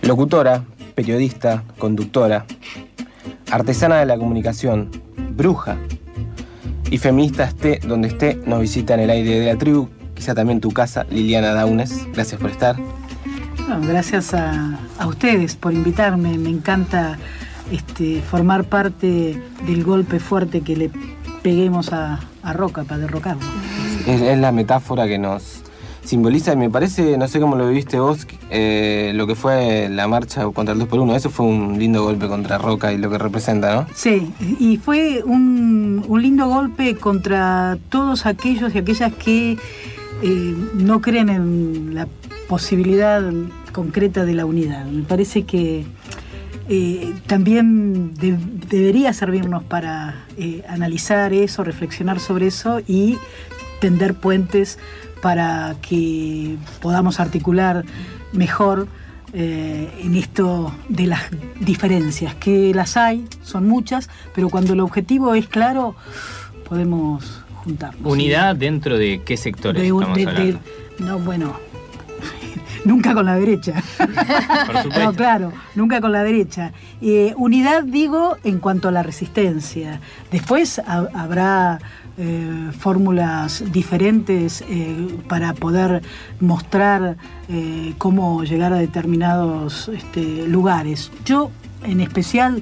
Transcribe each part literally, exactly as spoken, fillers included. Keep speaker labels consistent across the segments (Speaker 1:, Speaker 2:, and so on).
Speaker 1: Locutora, periodista, conductora, artesana de la comunicación, bruja y feminista esté donde esté, nos visita en el aire de la tribu, quizá también tu casa, Liliana Daunes. Gracias por estar.
Speaker 2: No, gracias a, a ustedes por invitarme. Me encanta este, formar parte del golpe fuerte que le peguemos a, a Roca para derrocarlo.
Speaker 1: Es, es la metáfora que nos simboliza y me parece, no sé cómo lo viviste vos, eh, lo que fue la marcha contra el dos por uno. Eso fue un lindo golpe contra Roca y lo que representa, ¿no?
Speaker 2: Sí, y fue un, un lindo golpe contra todos aquellos y aquellas que eh, no creen en la posibilidad concreta de la unidad. Me parece que eh, también de, debería servirnos para eh, analizar eso, reflexionar sobre eso y tender puentes para que podamos articular mejor eh, en esto de las diferencias, que las hay, son muchas, pero cuando el objetivo es claro, podemos juntarnos.
Speaker 3: ¿Unidad ¿sí? dentro de qué sectores de, estamos de, hablando?
Speaker 2: De, no, bueno, nunca con la derecha.
Speaker 3: Por supuesto.
Speaker 2: No, claro, nunca con la derecha. Eh, unidad, digo, en cuanto a la resistencia. Después ha, habrá Eh, fórmulas diferentes eh, para poder mostrar eh, cómo llegar a determinados este, lugares. Yo, en especial,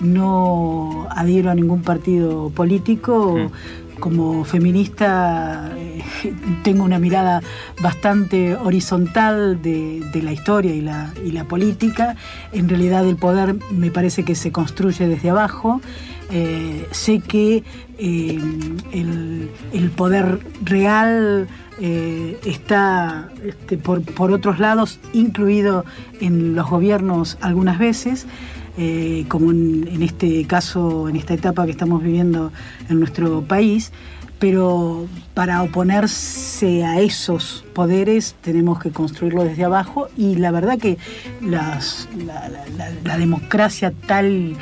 Speaker 2: no adhiero a ningún partido político. Mm. Como feminista eh, tengo una mirada bastante horizontal de, de la historia y la, y la política. En realidad el poder me parece que se construye desde abajo. Eh, sé que eh, el, el poder real eh, está este, por, por otros lados incluido en los gobiernos algunas veces, eh, como en, en este caso, en esta etapa que estamos viviendo en nuestro país, pero para oponerse a esos poderes tenemos que construirlo desde abajo y la verdad que las, la, la, la, la democracia tal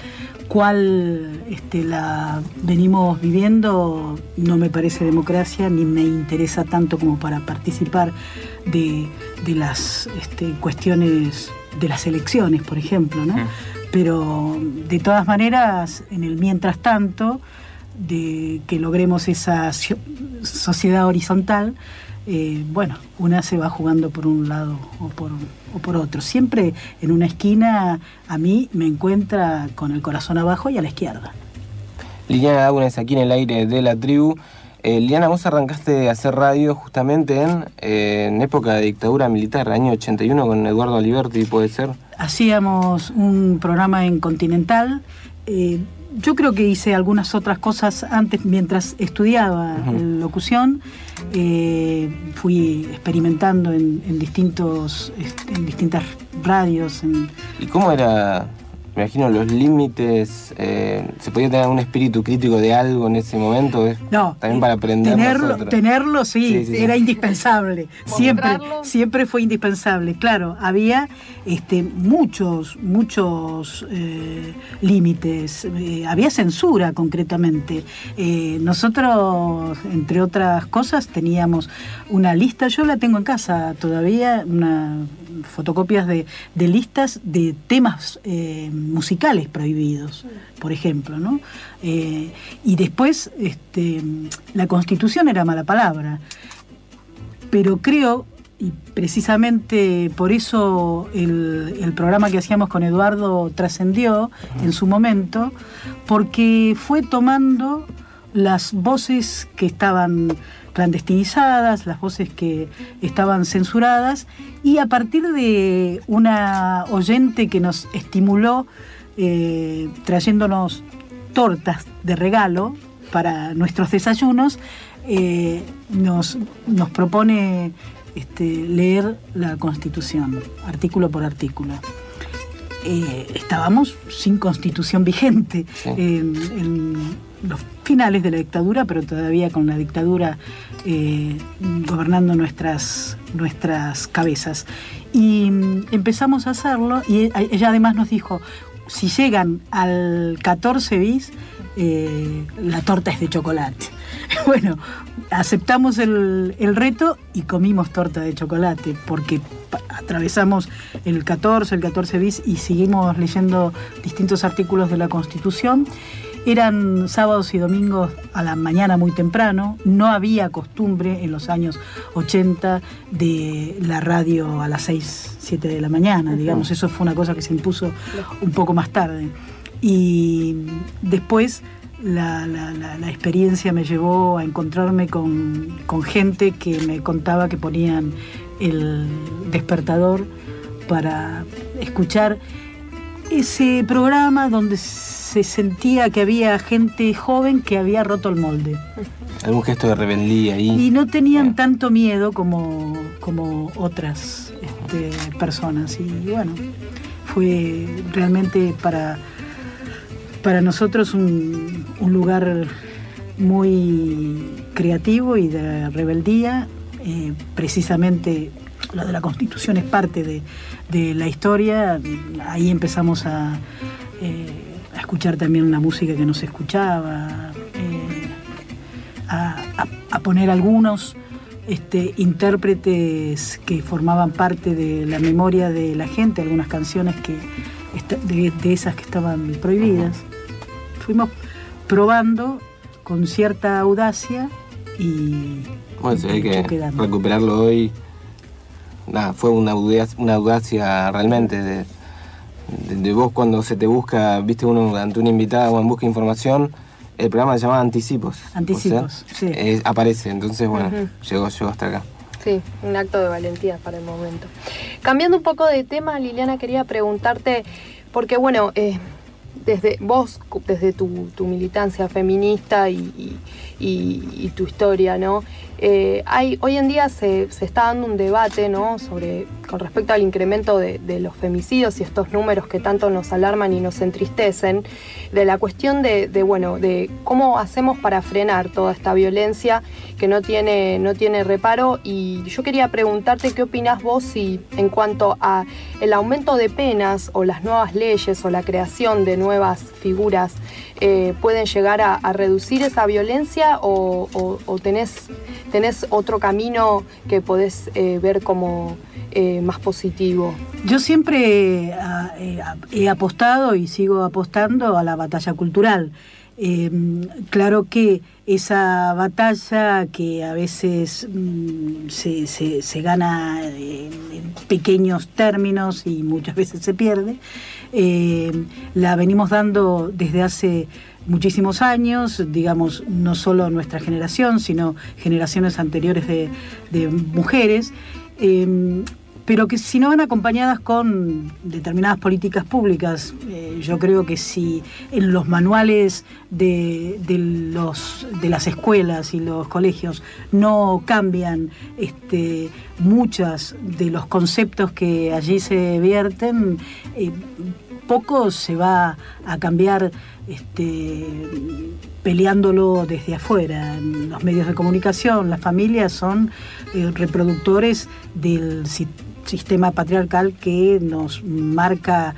Speaker 2: cual este, la venimos viviendo no me parece democracia ni me interesa tanto como para participar de, de las este, cuestiones de las elecciones, por ejemplo, ¿no? Mm. Pero de todas maneras, en el mientras tanto, de que logremos esa sociedad horizontal, eh, bueno, una se va jugando por un lado o por, o por otro. Siempre en una esquina a mí me encuentra con el corazón abajo y a la izquierda.
Speaker 1: Liliana Daunes, aquí en el aire de la tribu. Eh, Liliana, vos arrancaste a hacer radio justamente en, eh, en época de dictadura militar, año ochenta y uno, con Eduardo Aliberti, ¿puede ser?
Speaker 2: Hacíamos un programa en Continental. Eh, Yo creo que hice algunas otras cosas antes, mientras estudiaba uh-huh. locución. Eh, fui experimentando en, en, distintos, en distintas radios. En...
Speaker 1: ¿Y cómo era, me imagino, los límites? Eh, ¿Se podía tener un espíritu crítico de algo en ese momento?
Speaker 2: No,
Speaker 1: también para aprender
Speaker 2: tenerlo,
Speaker 1: nosotros.
Speaker 2: tenerlo sí, sí, sí, era sí. indispensable. Siempre,
Speaker 4: ¿Mostrarlo?
Speaker 2: siempre fue indispensable. Claro, había este, muchos, muchos eh, límites. Eh, había censura, concretamente. Eh, nosotros, entre otras cosas, teníamos una lista. Yo la tengo en casa todavía, una fotocopias de, de listas de temas eh, musicales prohibidos, por ejemplo, ¿no? Eh, y después este, la Constitución era mala palabra, pero creo, y precisamente por eso el, el programa que hacíamos con Eduardo trascendió en su momento, porque fue tomando las voces que estaban clandestinizadas, las voces que estaban censuradas, y a partir de una oyente que nos estimuló eh, trayéndonos tortas de regalo para nuestros desayunos, eh, nos, nos propone este, leer la Constitución, artículo por artículo. Eh, estábamos sin Constitución vigente sí. en, en los finales de la dictadura, pero todavía con la dictadura eh, gobernando nuestras, nuestras cabezas. Y mm, empezamos a hacerlo, y ella además nos dijo, si llegan al catorce bis, eh, la torta es de chocolate. Bueno, aceptamos el, el reto y comimos torta de chocolate, porque atravesamos el catorce, el catorce bis y seguimos leyendo distintos artículos de la Constitución. Eran sábados y domingos a la mañana muy temprano, no había costumbre en los años ochenta de la radio a las seis, siete de la mañana, digamos, eso fue una cosa que se impuso un poco más tarde. Y después la, la, la, la experiencia me llevó a encontrarme con, con gente que me contaba que ponían el despertador para escuchar ese programa donde se sentía que había gente joven que había roto el molde.
Speaker 1: Algún gesto de rebeldía ahí.
Speaker 2: Y no tenían yeah. tanto miedo como, como otras este, personas. Y bueno, fue realmente para, para nosotros un, un lugar muy creativo y de rebeldía. Eh, precisamente lo de la Constitución es parte de, de la historia. Ahí empezamos a... Eh, a escuchar también la música que no se escuchaba, eh, a, a, a poner algunos este, intérpretes que formaban parte de la memoria de la gente, algunas canciones que de, de esas que estaban prohibidas. Fuimos probando con cierta audacia y...
Speaker 1: Bueno, se ve que quedando. Recuperarlo hoy, nada, fue una audacia, una audacia realmente de... De, de vos cuando se te busca, viste uno ante una invitada o en busca de información, el programa se llama Anticipos.
Speaker 2: Anticipos,
Speaker 1: o sea,
Speaker 2: sí.
Speaker 1: Eh, aparece, entonces bueno,
Speaker 4: uh-huh.
Speaker 1: llegó, llegó hasta acá.
Speaker 4: Sí, un acto de valentía para el momento. Cambiando un poco de tema, Liliana, quería preguntarte, porque bueno, eh, desde vos, desde tu, tu militancia feminista y, y, y, y tu historia, ¿no? Eh, hay, hoy en día se, se está dando un debate, ¿no?, sobre, con respecto al incremento de, de los femicidios y estos números que tanto nos alarman y nos entristecen, de la cuestión de, de, bueno, de cómo hacemos para frenar toda esta violencia que no tiene, no tiene reparo. Y yo quería preguntarte qué opinás vos si en cuanto a el aumento de penas o las nuevas leyes o la creación de nuevas figuras eh, pueden llegar a, a reducir esa violencia o, o, o tenés, tenés otro camino que podés eh, ver como eh, más positivo.
Speaker 2: Yo siempre eh, he apostado y sigo apostando a la batalla cultural. Eh, claro que esa batalla que a veces mm, se, se, se gana en, en pequeños términos y muchas veces se pierde, eh, la venimos dando desde hace muchísimos años, digamos, no solo nuestra generación, sino generaciones anteriores de, de mujeres, eh, pero que si no van acompañadas con determinadas políticas públicas. Eh, yo creo que si en los manuales de, de, los, de las escuelas y los colegios no cambian este, muchos de los conceptos que allí se vierten, eh, poco se va a cambiar este, peleándolo desde afuera. Los medios de comunicación, las familias son eh, reproductores del sistema patriarcal que nos marca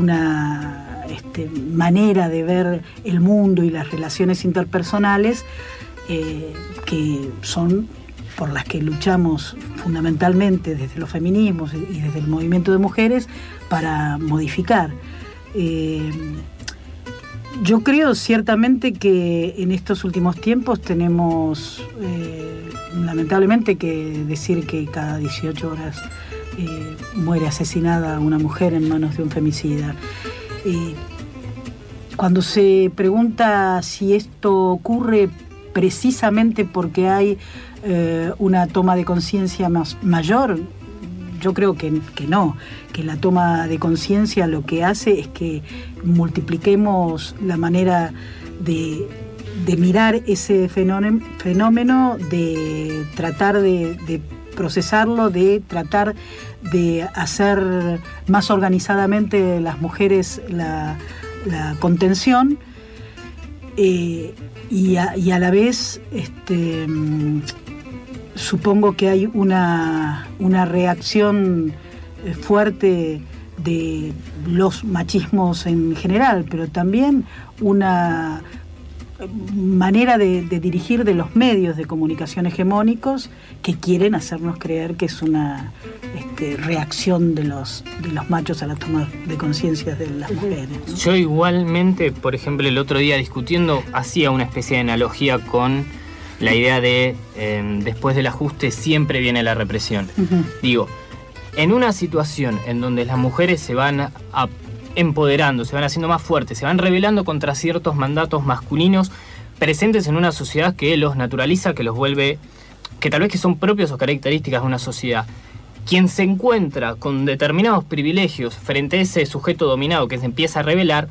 Speaker 2: una este, manera de ver el mundo y las relaciones interpersonales eh, que son por las que luchamos fundamentalmente desde los feminismos y desde el movimiento de mujeres para modificar. Eh, yo creo ciertamente que en estos últimos tiempos tenemos eh, lamentablemente que decir que cada dieciocho horas eh, muere asesinada una mujer en manos de un femicida. Eh, cuando se pregunta si esto ocurre precisamente porque hay eh, una toma de conciencia más mayor, yo creo que, que no, que la toma de conciencia lo que hace es que multipliquemos la manera de, de mirar ese fenómeno, fenómeno de tratar de, de procesarlo, de tratar de hacer más organizadamente las mujeres la, la contención eh, y, a, y a la vez este, supongo que hay una, una reacción fuerte de los machismos en general, pero también una manera de, de dirigir de los medios de comunicación hegemónicos que quieren hacernos creer que es una este, reacción de los, de los machos a la toma de conciencia de las mujeres, ¿no?
Speaker 3: Yo igualmente, por ejemplo, el otro día discutiendo, hacía una especie de analogía con la idea de eh, después del ajuste siempre viene la represión. Uh-huh. Digo, en una situación en donde las mujeres se van a, a empoderando, se van haciendo más fuertes, se van rebelando contra ciertos mandatos masculinos presentes en una sociedad que los naturaliza, que los vuelve, que tal vez que son propios o características de una sociedad. Quien se encuentra con determinados privilegios frente a ese sujeto dominado que se empieza a rebelar,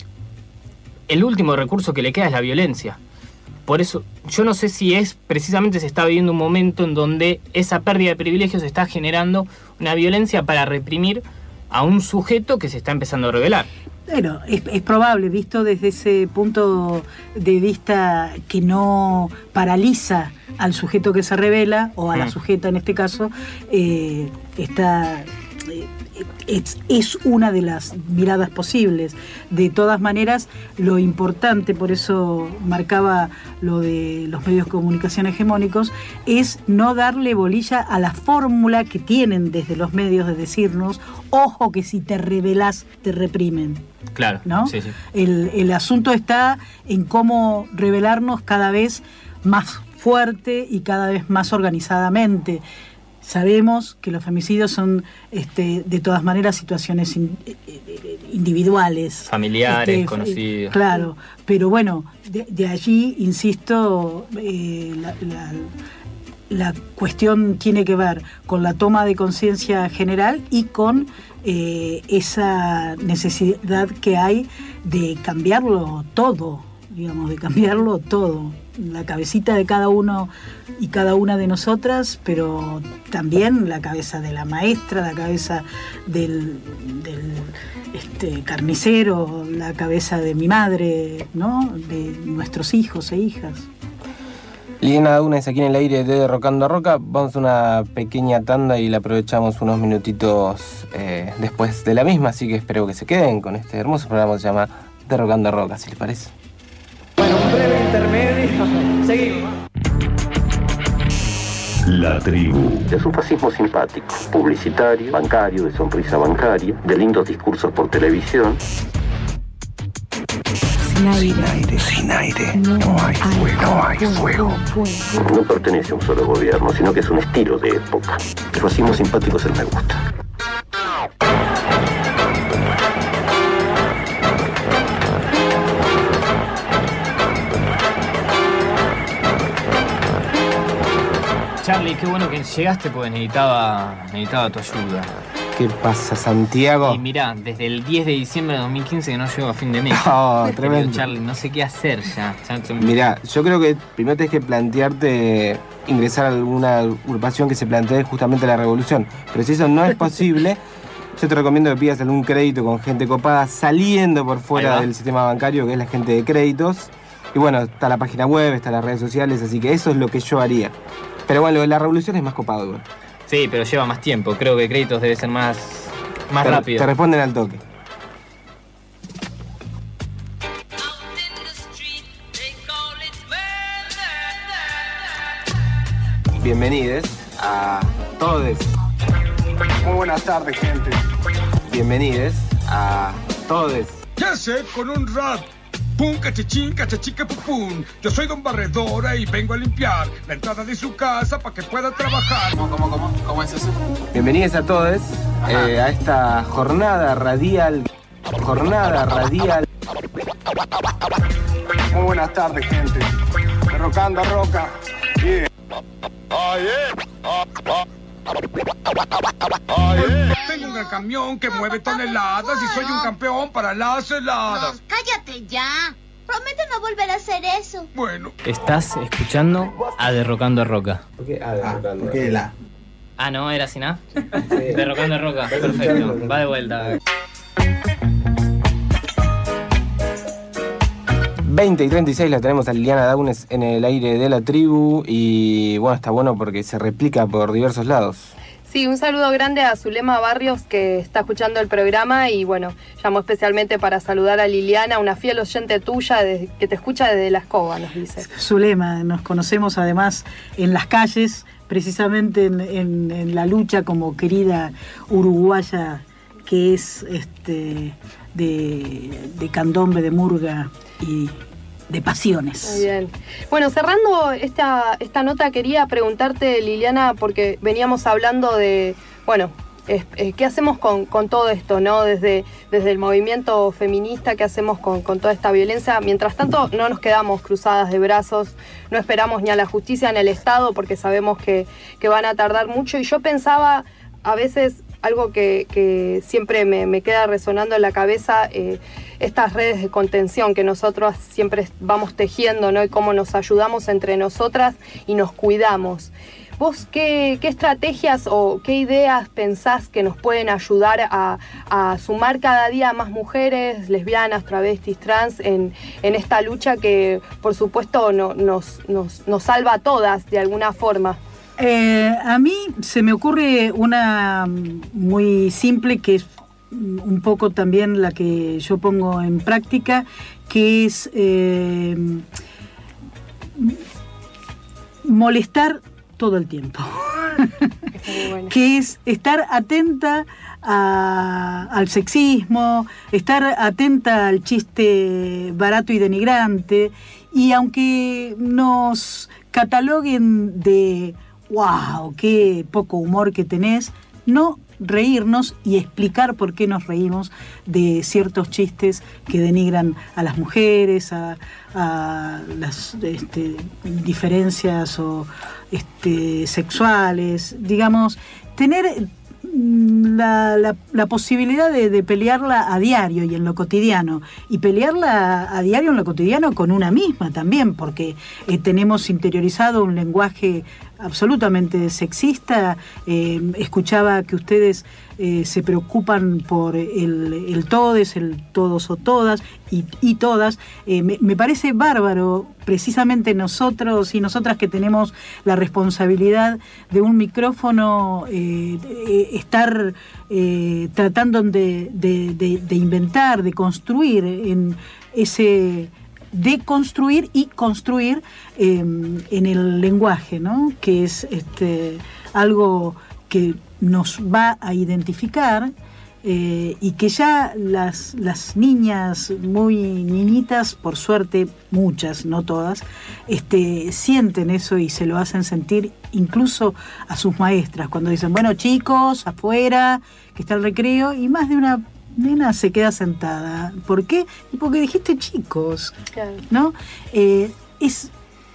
Speaker 3: el último recurso que le queda es la violencia. Por eso, yo no sé si es, precisamente se está viviendo un momento en donde esa pérdida de privilegios está generando una violencia para reprimir a un sujeto que se está empezando a rebelar.
Speaker 2: Bueno, es, es probable, visto desde ese punto de vista que no paraliza al sujeto que se rebela, o a mm. la sujeta en este caso, eh, está... Eh, Es, es una de las miradas posibles. De todas maneras, lo importante, por eso marcaba lo de los medios de comunicación hegemónicos, es no darle bolilla a la fórmula que tienen desde los medios de decirnos, ojo que si te rebelás te reprimen.
Speaker 3: Claro,
Speaker 2: ¿no?
Speaker 3: Sí, sí.
Speaker 2: El, el asunto está en cómo rebelarnos cada vez más fuerte y cada vez más organizadamente. Sabemos que los femicidios son, este, de todas maneras, situaciones in, individuales.
Speaker 3: Familiares,
Speaker 2: este,
Speaker 3: conocidos.
Speaker 2: Claro, pero bueno, de, de allí, insisto, eh, la, la, la cuestión tiene que ver con la toma de conciencia general y con eh, esa necesidad que hay de cambiarlo todo, digamos, de cambiarlo todo. La cabecita de cada uno y cada una de nosotras, pero también la cabeza de la maestra, la cabeza del, del este, carnicero, la cabeza de mi madre, ¿no? De nuestros hijos e hijas.
Speaker 1: Liliana Daunes aquí en el aire de Derrocando a Roca. Vamos a una pequeña tanda y la aprovechamos unos minutitos eh, después de la misma, así que espero que se queden con este hermoso programa que se llama Derrocando a Roca, si les parece.
Speaker 5: Bueno, un breve intermedio. Seguimos.
Speaker 6: La tribu.
Speaker 7: Es un fascismo simpático, publicitario, bancario, de sonrisa bancaria, de lindos discursos por televisión.
Speaker 8: Sin aire.
Speaker 6: Sin aire. Sin aire. No, no hay fuego. No hay fuego.
Speaker 7: No pertenece a un solo gobierno, sino que es un estilo de época. El fascismo simpático es el me gusta.
Speaker 3: Charlie, qué bueno que llegaste porque necesitaba, necesitaba tu ayuda.
Speaker 1: ¿Qué pasa, Santiago?
Speaker 3: Y mirá, desde el diez de diciembre de dos mil quince que no llego a fin de mes.
Speaker 1: Oh, tremendo.
Speaker 3: Charlie, no sé qué hacer ya. ya
Speaker 1: Mirá, yo creo que primero tenés que plantearte ingresar a alguna agrupación que se plantee justamente la revolución. Pero si eso no es posible, yo te recomiendo que pidas algún crédito con gente copada saliendo por fuera del sistema bancario, que es la gente de créditos. Y bueno, está la página web, está las redes sociales, así que eso es lo que yo haría. Pero bueno, la revolución es más copado, igual.
Speaker 3: Sí, pero lleva más tiempo. Creo que créditos debe ser más, más
Speaker 1: te,
Speaker 3: rápido.
Speaker 1: Te responden al toque. Bienvenidos a todos.
Speaker 9: Muy buenas tardes, gente.
Speaker 1: Bienvenidos a todos.
Speaker 9: Ya sé, con un rap. Pum, cachachín, cachachica, pupum. Yo soy Don Barredora y vengo a limpiar la entrada de su casa para que pueda trabajar.
Speaker 10: ¿Cómo, cómo, cómo? ¿Cómo es eso?
Speaker 1: Bienvenidos a todos eh, a esta jornada radial. Jornada radial.
Speaker 9: Muy buenas tardes, gente. Derrocando a Roca. Yeah. Oh, yeah. Oh, oh. Oh, yeah. Tengo un gran camión que mueve toneladas y soy un campeón para las heladas.
Speaker 11: No, cállate ya. Prometo no volver a hacer eso.
Speaker 9: Bueno.
Speaker 3: Estás escuchando a Derrocando a Roca.
Speaker 1: ¿Por qué? Ah, Derrocando.
Speaker 10: Ah, ¿por qué la?
Speaker 3: Ah, no, era sin A.
Speaker 1: Sí.
Speaker 3: Derrocando a Roca. Perfecto. Va de vuelta.
Speaker 1: veinte y treinta y seis la tenemos a Liliana Daunes en el aire de la tribu y bueno, está bueno porque se replica por diversos lados.
Speaker 4: Sí, un saludo grande a Zulema Barrios, que está escuchando el programa, y bueno, llamó especialmente para saludar a Liliana, una fiel oyente tuya desde, que te escucha desde La Escoba, nos dice.
Speaker 2: Zulema, nos conocemos además en las calles, precisamente en, en, en la lucha como querida uruguaya que es este de, de candombe, de murga y de pasiones.
Speaker 4: Muy bien. Bueno, cerrando esta, esta nota, quería preguntarte, Liliana, porque veníamos hablando de, bueno, es, es, ¿qué hacemos con, con todo esto, no? Desde, desde el movimiento feminista, ¿qué hacemos con, con toda esta violencia? Mientras tanto, no nos quedamos cruzadas de brazos, no esperamos ni a la justicia ni al Estado, porque sabemos que, que van a tardar mucho. Y yo pensaba, a veces, algo que, que siempre me, me queda resonando en la cabeza, eh, estas redes de contención que nosotros siempre vamos tejiendo, ¿no? Y cómo nos ayudamos entre nosotras y nos cuidamos. ¿Vos qué, qué estrategias o qué ideas pensás que nos pueden ayudar a, a sumar cada día a más mujeres, lesbianas, travestis, trans, en, en esta lucha que, por supuesto, no, nos, nos, nos salva a todas de alguna forma?
Speaker 2: Eh, a mí se me ocurre una muy simple, que es un poco también la que yo pongo en práctica, que es eh, molestar todo el tiempo. Bueno. Que es estar atenta a, al sexismo, estar atenta al chiste barato y denigrante, y aunque nos cataloguen de ¡wow! ¡Qué poco humor que tenés! No reírnos y explicar por qué nos reímos de ciertos chistes que denigran a las mujeres, a, a las este, diferencias o este, sexuales, digamos, tener la, la, la posibilidad de, de pelearla a diario y en lo cotidiano, y pelearla a diario en lo cotidiano con una misma también, porque eh, tenemos interiorizado un lenguaje absolutamente sexista. Eh, escuchaba que ustedes eh, se preocupan por el, el todes, el todos o todas y, y todas. Eh, me, me parece bárbaro, precisamente nosotros y nosotras que tenemos la responsabilidad de un micrófono, eh, eh, estar eh, tratando de, de, de, de inventar, de construir en ese... de construir y construir eh, en el lenguaje, ¿no? Que es este, algo que nos va a identificar eh, y que ya las, las niñas muy niñitas, por suerte muchas, no todas, este, sienten eso y se lo hacen sentir incluso a sus maestras cuando dicen, bueno chicos, afuera, que está el recreo, y más de una nena se queda sentada. ¿Por qué? Porque dijiste chicos, claro, ¿no? Eh, es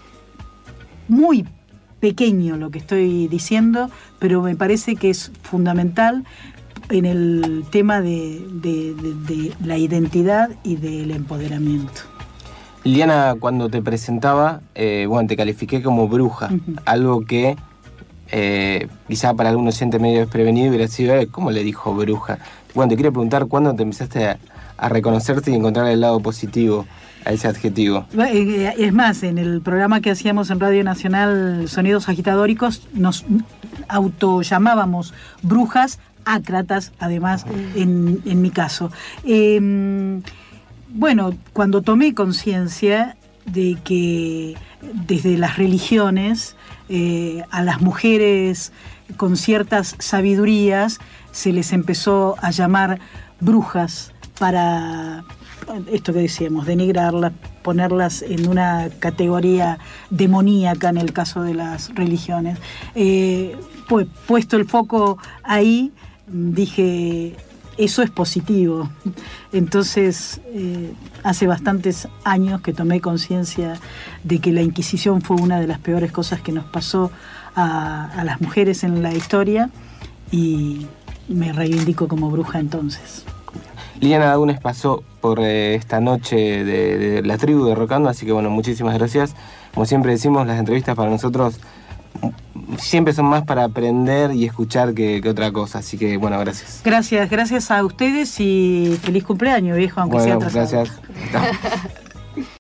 Speaker 2: muy pequeño lo que estoy diciendo, pero me parece que es fundamental en el tema de, de, de, de la identidad y del empoderamiento.
Speaker 1: Liliana, cuando te presentaba, eh, bueno, te califiqué como bruja, uh-huh. Algo que eh, quizá para algún oyente medio desprevenido hubiera sido, eh, ¿cómo le dijo bruja? Bueno, te quiero preguntar, ¿cuándo te empezaste a, a reconocerte y encontrar el lado positivo a ese adjetivo?
Speaker 2: Es más, en el programa que hacíamos en Radio Nacional, Sonidos Agitadóricos, nos autollamábamos brujas, ácratas, además, en, en mi caso. Eh, bueno, cuando tomé conciencia de que desde las religiones eh, a las mujeres con ciertas sabidurías se les empezó a llamar brujas para esto que decíamos, denigrarlas, ponerlas en una categoría demoníaca en el caso de las religiones. Eh, pues, puesto el foco ahí, dije, eso es positivo. Entonces, eh, hace bastantes años que tomé conciencia de que la Inquisición fue una de las peores cosas que nos pasó a, a las mujeres en la historia, y me reivindico como bruja entonces.
Speaker 1: Liliana Dagunes pasó por eh, esta noche de, de la tribu de Rocando, así que bueno, muchísimas gracias. Como siempre decimos, las entrevistas para nosotros siempre son más para aprender y escuchar que, que otra cosa, así que bueno, gracias.
Speaker 2: Gracias, gracias a ustedes y feliz cumpleaños, viejo, aunque
Speaker 1: bueno,
Speaker 2: sea atrasado.
Speaker 1: Gracias.